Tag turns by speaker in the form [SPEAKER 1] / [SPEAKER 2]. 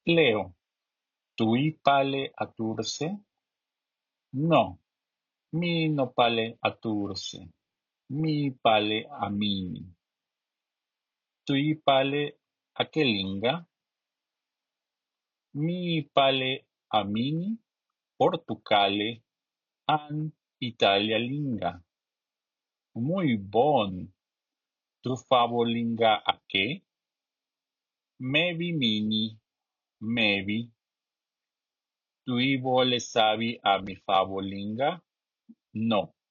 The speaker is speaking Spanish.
[SPEAKER 1] Leo, ¿tui pale aturse? No, mi no pale aturse, mi pale amini. ¿Tui pale akelinga? Mi pale amini, Portucale, an Italia linga. Muy bon. Tu favolinga ake? Mevi mini, mevi. Tui vole sabi a mi favolinga? No.